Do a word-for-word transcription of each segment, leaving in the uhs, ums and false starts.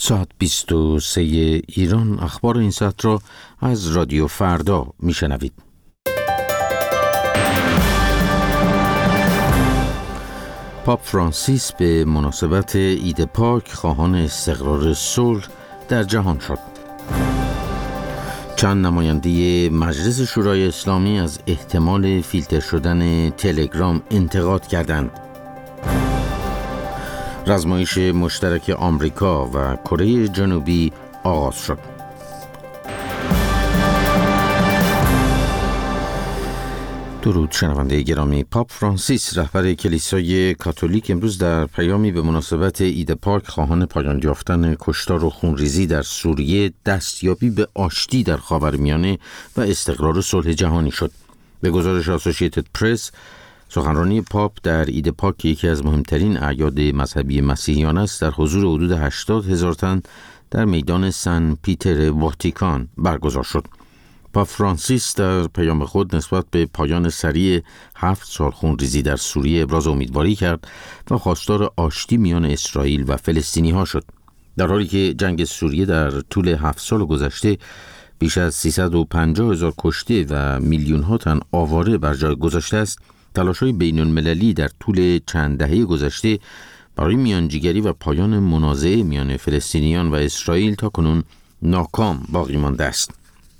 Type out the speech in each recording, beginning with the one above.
ساعت بیست و سه ایران. اخبار این ساعت را از رادیو فردا میشنوید. پاپ فرانسیس به مناسبت عید پاک خواهان استقرار صلح در جهان شد. چند نماینده مجلس شورای اسلامی از احتمال فیلتر شدن تلگرام انتقاد کردند. رزمایش مشترک آمریکا و کره جنوبی آغاز شد. درود شنونده گرامی. پاپ فرانسیس رهبر کلیسای کاتولیک امروز در پیامی به مناسبت عید پاک خواهان پایان یافتن کشتار و خونریزی در سوریه، دستیابی به آشتی در خاورمیانه و استقرار صلح جهانی شد. به گزارش اسوسییتد پرس، سخنرانی پاپ در عید پاک که یکی از مهمترین اعیاد مذهبی مسیحیان است، در حضور حدود هشتاد هزار تن در میدان سن پیتر واتیکان برگزار شد. پاپ فرانسیس در پیام خود نسبت به پایان سریع هفت سال خونریزی در سوریه ابراز امیدواری کرد و خواستار آشتی میان اسرائیل و فلسطینی ها شد. در حالی که جنگ سوریه در طول هفت سال گذشته بیش از سیصد و پنجاه هزار کشته و میلیون ها تن آواره بر جای گذاشته است، تلاش‌های بین‌المللی در طول چند دهه گذشته برای میانجیگری و پایان منازعه میان فلسطینیان و اسرائیل تاکنون ناکام باقی مانده است.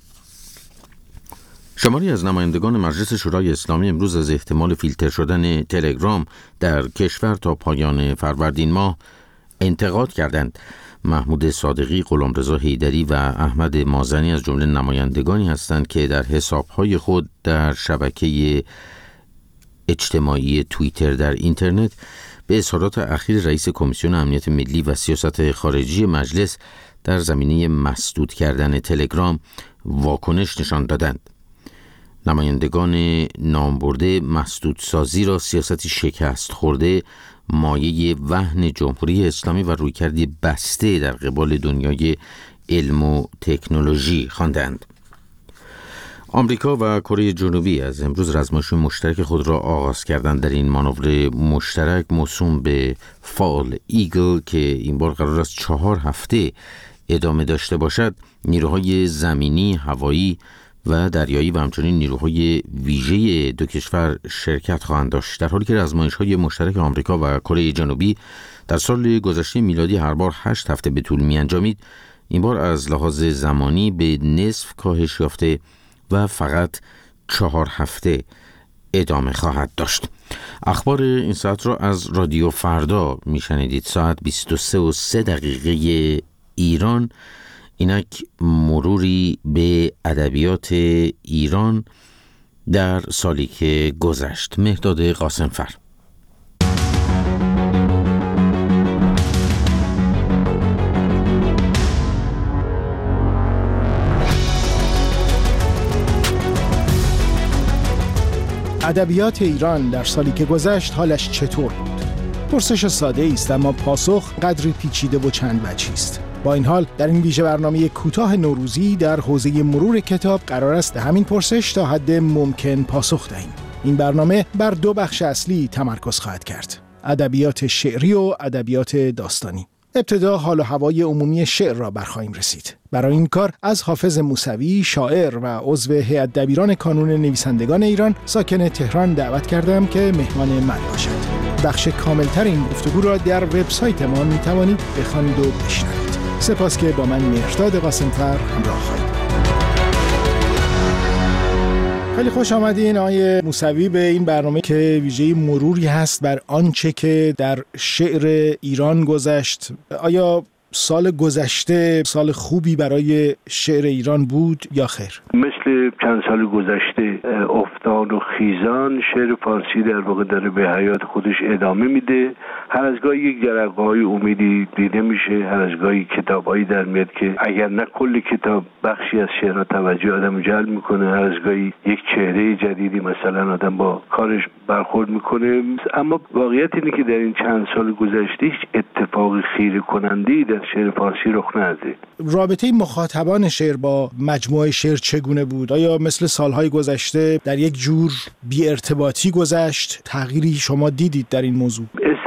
شماری از نمایندگان مجلس شورای اسلامی امروز از احتمال فیلتر شدن تلگرام در کشور تا پایان فروردین ماه انتقاد کردند. محمود صادقی، غلامرضا حیدری و احمد مازنی از جمله نمایندگانی هستند که در حساب‌های خود در شبکه اجتماعی توییتر در اینترنت به اظهارات اخیر رئیس کمیسیون امنیت ملی و سیاست خارجی مجلس در زمینه مسدود کردن تلگرام واکنش نشان دادند. نمایندگان نامبرده مسدودسازی را سیاستی شکست خورده، مایه وهن جمهوری اسلامی و رویکردی بسته در قبال دنیای علم و تکنولوژی خواندند. آمریکا و کره جنوبی از امروز رزمایش مشترک خود را آغاز کردند. در این مانور مشترک موسوم به فال ایگل که این بار قرار است چهار هفته ادامه داشته باشد، نیروهای زمینی، هوایی و دریایی و همچنین نیروهای ویژه دو کشور شرکت خواهند داشت. در حالی که رزمایش‌های مشترک آمریکا و کره جنوبی در سال گذشته میلادی هر بار هشت هفته به طول می‌انجامید، این بار از لحاظ زمانی به نصف کاهش یافته و فقط چهار هفته ادامه خواهد داشت. اخبار این ساعت را از رادیو فردا میشنیدید. ساعت بیست و سه و سه دقیقه ایران. اینک مروری به ادبیات ایران در سالی که گذشت. مهداد قاسمفر. ادبیات ایران در سالی که گذشت حالش چطور بود؟ پرسش ساده است، اما پاسخ قدری پیچیده و چند وجهی است. با این حال در این ویژه برنامه کوتاه نوروزی در حوزه مرور کتاب قرار است به همین پرسش تا حد ممکن پاسخ دهیم. این برنامه بر دو بخش اصلی تمرکز خواهد کرد: ادبیات شعری و ادبیات داستانی. ابتدا حال و هوای عمومی شعر را برخواهیم رسید. برای این کار از حافظ موسوی، شاعر و عضو هیئت دبیران کانون نویسندگان ایران ساکن تهران دعوت کردم که مهمان من باشد. بخش کاملتر این گفتگو را در وبسایت ما می توانید بخوانید و بشنوید. سپاس که با من مهرداد قاسمفر همراه خواهید. خیلی خوش آمدین آقای موسوی به این برنامه که ویژه مروری هست بر آنچه که در شعر ایران گذشت. آیا سال گذشته سال خوبی برای شعر ایران بود یا خیر؟ مثل چند سال گذشته افتان و خیزان شعر فارسی در واقع داره به حیات خودش ادامه میده. هر از گاهی یک جرقه‌های امیدی دیده میشه، هر از گاهی کتابایی در میاد که اگر نه کل کتاب بخشی از شعرها توجه آدم جلب میکنه، هر از گاهی یک چهره جدیدی مثلا آدم با کارش برخورد میکنه. اما واقعیت اینه که در این چند سال گذشته هیچ اتفاق خیره کننده‌ای در شعر فارسی رخ نداده. رابطه مخاطبان شعر با مجموعه شعر چگونه بود؟ آیا مثل سالهای گذشته در یک جور بی ارتباطی گذشت؟ تغییری شما دیدید در این موضوع؟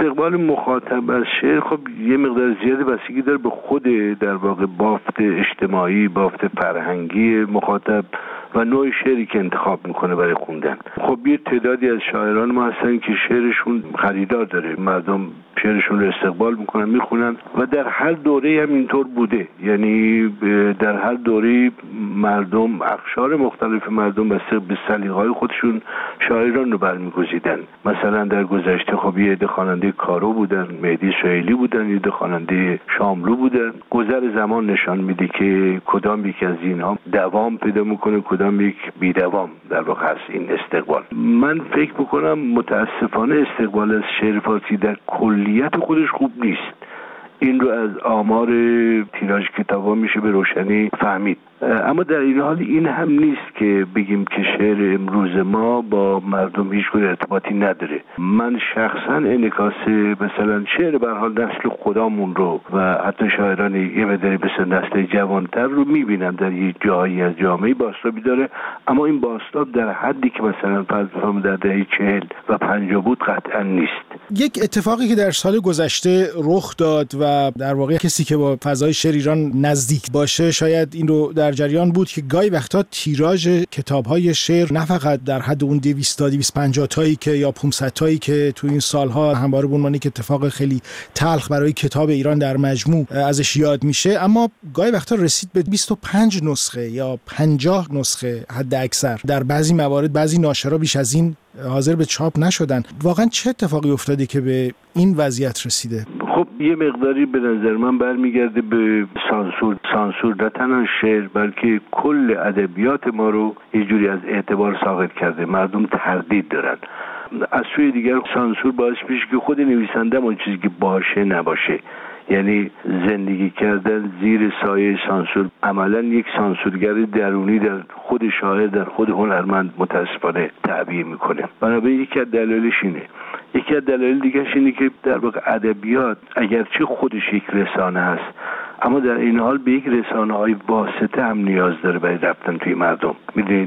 استقبال مخاطب از شعر خب یه مقدار زیادی بستگی داره به خود در واقع بافت اجتماعی، بافت فرهنگی مخاطب و نوع شعری که انتخاب میکنه برای خوندن. خب یه تعدادی از شاعران ما هستن که شعرشون خریدار داره، مردم شعرشون رو استقبال میکنن، میخونن و در هر دوره هم اینطور بوده. یعنی در هر دوره مردم، اقشار مختلف مردم بسته به سلیقه‌های خودشون شاعران رو برمیگزیدن. مثلا در گذشته خب یه عده خواننده کارو بودن، مهدی سهیلی بودن، یه عده خواننده شاملو بودن. گذر زمان نشان میده که کدام یک از اینها دوام پیدا میکنه، کدام یک بی‌دوام در واقع هست این استقبال. من فکر میکنم متاسفانه استقبال از شعر فارسی در کلیت خودش خوب نیست. این رو از آمار تیراژ کتابا میشه به روشنی فهمید. اما در این حال این هم نیست که بگیم که شعر امروز ما با مردم هیچ گونه ارتباطی نداره. من شخصا انعکاس مثلا شعر به هر حال نسل خودمون رو و حتی شاعران یه مقداری مثل نسل جوانتر رو میبینم در یه جایی از جامعه بازتابی داره، اما این بازتاب در حدی که مثلا فرض بفرمایید در دهه چهل و پنجاه بود قطعا نیست. یک اتفاقی که در سال گذشته رخ داد و در واقع کسی که با فضای شعر ایران نزدیک باشه شاید این رو در جریان بود که گاهی وقتا تیراژ کتاب‌های شعر نه فقط در حد اون دویست تا دویست و پنجاه تایی که یا پانصد تایی که تو این سالها همواره به عنوان یک اتفاق خیلی تلخ برای کتاب ایران در مجموع ازش یاد میشه، اما گاهی وقتا رسید به بیست و پنج نسخه یا پنجاه نسخه حد اکثر. در بعضی موارد بعضی ناشرا بیش از این حاضر به چاپ نشدن. واقعا چه اتفاقی افتاده که به این وضعیت رسیده؟ خب یه مقداری به نظر من برمیگرده به سانسور. سانسور نه تنها شعر بلکه کل ادبیات ما رو یه جوری از اعتبار ساقط کرده. مردم تردید دارن. از سوی دیگر سانسور باعث میشه که خود نویسنده اون چیزی که باشه نباشه. یعنی زندگی کردن زیر سایه سانسور عملا یک سانسورگر درونی در خود شاعر، در خود هنرمند متاسفانه تعبیه میکنه. بنابراین یکی از دلایلش اینه. یکی از دلایل دیگه‌ش اینه که در واقع ادبیات اگرچه خودش یک رسانه هست، اما در این حال به یک رسانه‌های واسطه هم نیاز داره برای رفتن توی مردم. میدونید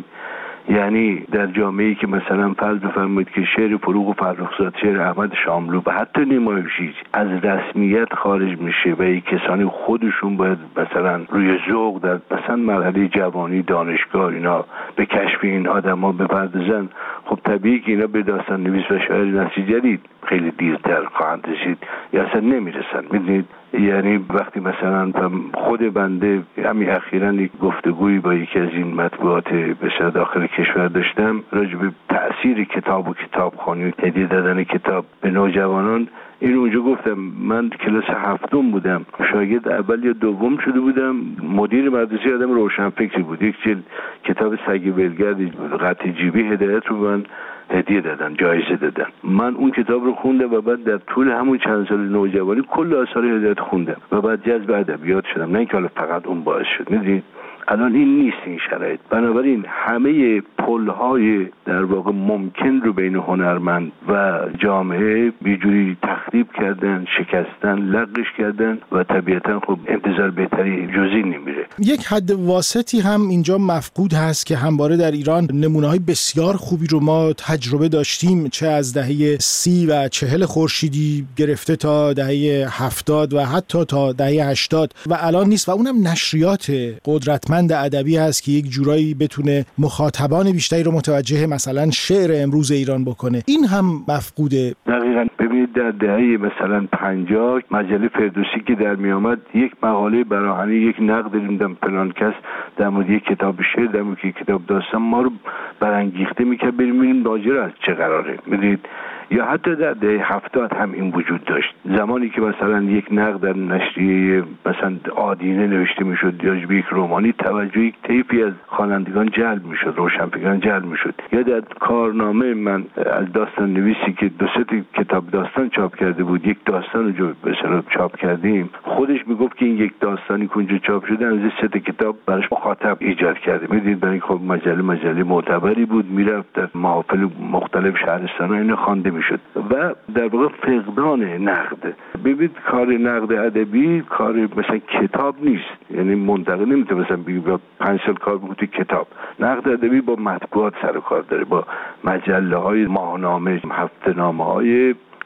یعنی در جامعه‌ای که مثلا فرض بفرمایید که شعر فروغ فرخزاد، شعر احمد شاملو و حتی نیمایشی از رسمیت خارج میشه و یک کسانی خودشون باید مثلا روی ذوق در مثلا مرحله جوانی دانشگاه اینا به کشف این آدما بپردازن، خب طبیعی که اینا به داستان نویس و شاعر نسل جدید خیلی دیرتر خواهند رسید یا اصلا نمیرسن. میدونید یعنی وقتی مثلا خود بنده همین اخیراً یک گفتگویی با یکی از این مطبوعات بسیار داخل کشور داشتم راجع به تأثیر کتاب و کتابخوانی و هدیه دادن کتاب به نوجوانان، این اونجا گفتم من کلاس هفتم بودم، شاگرد اول یا دوم شده بودم، مدیر مدرسه آدم روشنفکری بود، یک جلد کتاب سگ ولگرد قطع جیبی هدایت رو من هدیه دادن، جایزه دادن. من اون کتاب رو خوندم و بعد در طول همون چند سال نوجوانی کل آثار هدایت خوندم و بعد جذب ادبیات شدم. نه اینکه حالا فقط اون باعث شد. میدونید الان این نیست این شرایط. بنابراین همه پل‌های در واقع ممکن رو بین هنرمند و جامعه یه جوری تخریب کردن، شکستن، لغوش کردن و طبیعتاً خب انتظار بهتری جزئی نمیره. یک حد واسطی هم اینجا مفقود هست که همواره در ایران نمونه‌های بسیار خوبی رو ما تجربه داشتیم، چه از دهه سی و چهل خورشیدی گرفته تا دهه هفتاد و حتی تا دهه هشتاد و الان نیست، و اونم نشریات قدرتمند ادبی هست که یک جورایی بتونه مخاطبان بیشتری رو متوجه مثلا شعر امروز ایران بکنه. این هم مفقوده. دقیقاً. ببینید در دهه مثلا پنجاه مجله فردوسی که در می آمد یک مقاله براهنی، یک نقد دیدم فلان کس در مورد یک کتاب شعر، در مورد یک کتاب داستان ما رو برانگیخته میکرد بریم ببینیم ماجرا از چه قراره. میدونید یا حتی در دهه هفتاد هم این وجود داشت، زمانی که مثلا یک نقد در نشریه مثلا آدینه نوشته میشد یا یک رمانی، توجه یک طیفی از خوانندگان جلب میشد، روشنفکران جلب میشد. یا در کارنامه من از داستان نویسی که دو سه کتاب داستان چاپ کرده بود، یک داستان رو به اصطلاح چاپ کردیم، خودش میگفت که این یک داستانی که اونجا چاپ شده از سه تا کتاب براش مخاطب ایجاد کرده. میدید برای خب مجله مجله معتبری بود، میرفت در محافل مختلف شهرستان‌ها اینو خوانده میشد و در واقع فقدان نقد. ببینید کار نقد ادبی کار مثلا کتاب نیست، یعنی منتقد نمیتونه مثلا بگه با پنج سال کار بکنه کتاب. نقد ادبی با مطبوعات سر و کار داره، با مجله های ماهنامه، هفته‌نامه های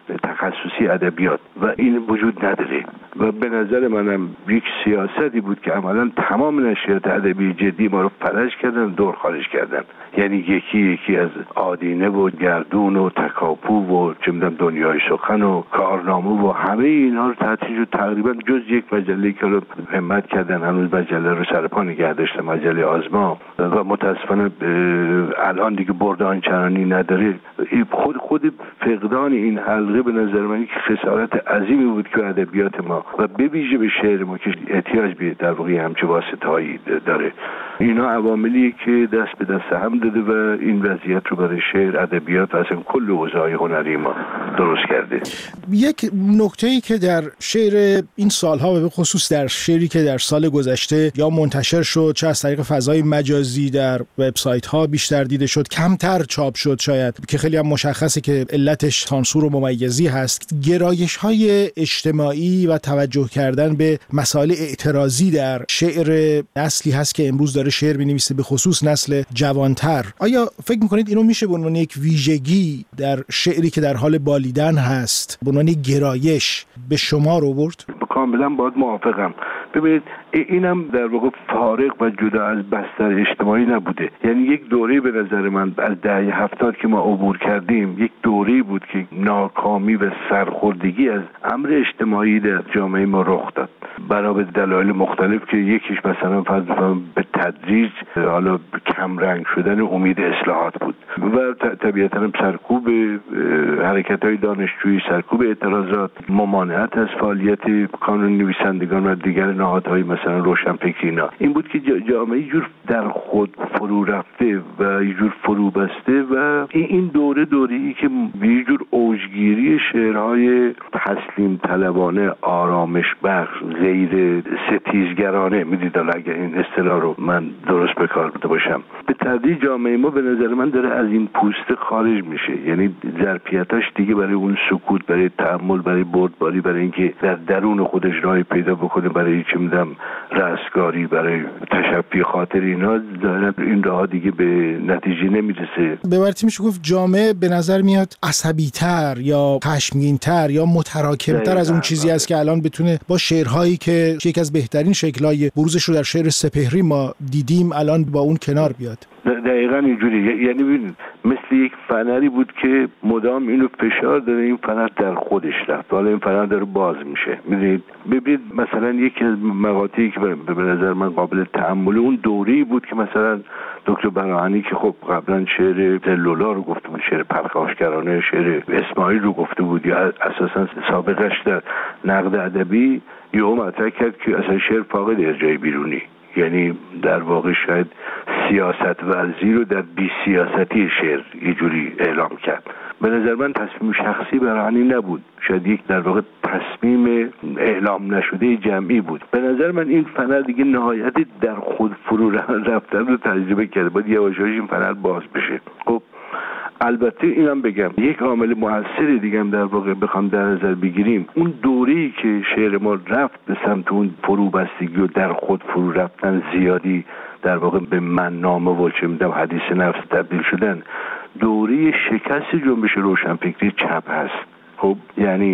تخصصی ادبیات و این وجود نداره و به نظر منم یک سیاستی بود که عملا تمام نشریات ادبی جدی ما رو فلج کردن، دور خارج کردن. یعنی یکی یکی از آدینه و گردون و تکاپو و چه می‌دونم دنیای سخن و کارنامه و همه اینها رو تعطیل و تقریبا جز یک مجله که رو همت کردن هنوز مجله رو سر پا نگه داشته، مجله آزما، و متاسفانه الان دیگه برد آنچنانی نداره. خود خود فقدان این حلقه به نظر من یک خسارت عظیمی بود که ادبیات ما و به ویژه به شعر ما که احتیاج به در واقع همچه واسطه‌ای داره. اینا عواملی که دست به دست هم داده و این وضعیت رو برای شعر، ادبیات و اصلا کل اوضاع هنری ما درست کرده. یک نکته‌ای که در شعر این سالها و به خصوص در شعری که در سال گذشته یا منتشر شد، چه از طریق فضای مجازی در وبسایت‌ها بیشتر دیده شد، کمتر چاپ شد شاید، که خیلی هم مشخصه که علتش سانسور و ممیزی هست، گرایش‌های اجتماعی و توجه کردن به مسائل اعتراضی در شعر نسلی هست که امروز داره شعر می‌نویسه، به خصوص نسل جوانتر. آیا فکر می‌کنید اینو میشه به عنوان یک ویژگی در شعری که در حال بالیدن هست، به عنوان گرایش به شمار آورد؟ کاملا باید موافقم. ببینید اینم در واقع فارغ و جدا از بستر اجتماعی نبوده. یعنی یک دوره به نظر من از دهه هفتاد که ما عبور کردیم، یک دوره بود که ناکامی و سرخوردگی از امر اجتماعی در جامعه ما رخ داد، برای دلایل مختلف که یکیش مثلا فرض به تدریج حالا کم رنگ شدن امید اصلاحات بود و طبیعتاً سرکوب حرکت‌های دانشجویی، سرکوب اعتراضات، ممانعت از فعالیت کانون نویسندگان و دیگر نهادهای مثلا روشنفکرینا. این بود که جامعه جور در خود فرو رفته و یه جور فرو بسته و این دوره دوره‌ای که یه جور اوجگیری شعرهای تسلیم طلبانه، آرامش بخش، غیر ستیزگرانه، میدید اگر این اصطلاح رو من درست به کار برده باشم، به تدریج جامعه ما به نظر من داره از این پوسته خارج میشه. یعنی ظرفیتاش دیگه برای اون سکوت، برای تأمل، برای بردباری، برای اینکه در درون خودش راه پیدا بکنه، برای چه میدونم رستگاری، برای تشفی خاطر اینا، این راه دیگه به نتیجه نمیرسه. به عبارتی میشه گفت جامعه به نظر میاد عصبی‌تر یا خشمگین‌تر یا متراکم‌تر از اون چیزی است که الان بتونه با شعرهایی که یکی از بهترین شکل‌های بروزش رو در شعر سپهری ما دیدیم الان با اون کنار بیاد. دقیقاً اینجوری. یعنی ببینید مثل یک فنری بود که مدام اینو فشار داره، این فنر در خودش رفت، حالا این فنر داره باز میشه. میدونید ببینید مثلا یکی از مقاطعی که به نظر من قابل تأمل اون دوره‌ای بود که مثلا دکتر براهنی که خب قبلا شعر زلولا رو گفته بود، شعر پرخاشگرانه، شعر اسماعیل رو گفته بود، یا اساساً سابقش در نقد ادبی، یهو مطرح کرد که اصلا شعر فاقد ارجاع بیرونی، یعنی در واقع شاید سیاست ورزی رو در بی سیاستی شعر یه جوری اعلام کرد. به نظر من تصمیم شخصی براهنی نبود، شاید یک در واقع تصمیم اعلام نشده جمعی بود. به نظر من این فنر دیگه نهایت در خود فرو رفتن رو تجربه کرده، باید یواش یواش این فنر باز بشه. خب البته اینم بگم یک عامل موثر دیگه هم در واقع بخوام در نظر بگیریم، اون دوره‌ای که شعر ما رفت به سمت اون فرو بستگی و در خود فرو رفتن زیادی، در واقع به من نامه و چه می‌دونم حدیث نفس تبدیل شدن، دوره شکست جنبش روشنفکری چپ هست. خب یعنی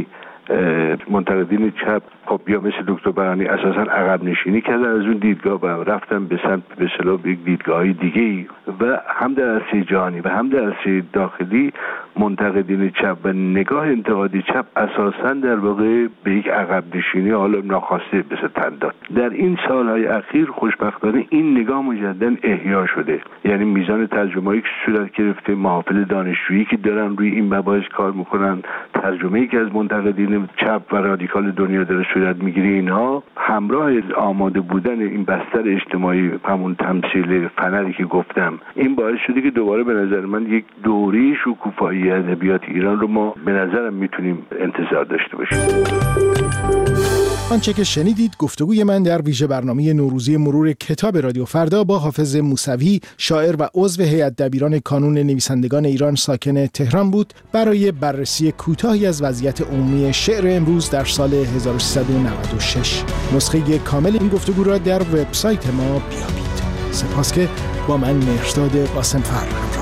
منتقدین چپ خب یا مثل دکتر براهنی اساساً عقب نشینی کردن از اون دیدگاه و رفتن به سمت به اصطلاح یک دیدگاهی دیگه، و هم در عرصه جهانی و هم در عرصه داخلی منتقدین چپ و نگاه انتقادی چپ اساساً در واقع به یک عقب نشینی حالا ناخواسته مثل تن داد. در این سالهای اخیر خوشبختانه این نگاه مجددا احیا شده، یعنی میزان ترجمه‌ای که صورت گرفته، محافل دانشجویی که دارن روی این مباحث کار میکنن، ترجمه‌ای که از منتقدین چپ و رادیکال دنیا داره صورت میگیره، اینها همراه آماده بودن این بستر اجتماعی، همون تمثیل فنری که گفتم، این باعث شده که دوباره به نظر من یک دوره شکوفایی ادبیات ایران رو ما به نظرم میتونیم انتظار داشته باشیم. آنچه که شنیدید گفتگوی من در ویژه برنامه نوروزی مرور کتاب رادیو فردا با حافظ موسوی، شاعر و عضو هیئت دبیران کانون نویسندگان ایران ساکن تهران بود، برای بررسی کوتاهی از وضعیت عمومی شعر امروز در سال هزار و سیصد و نود و شش. نسخه کامل این گفتگو را در وبسایت ما بیابید. سپاس که با من مهرداد قاسم‌فر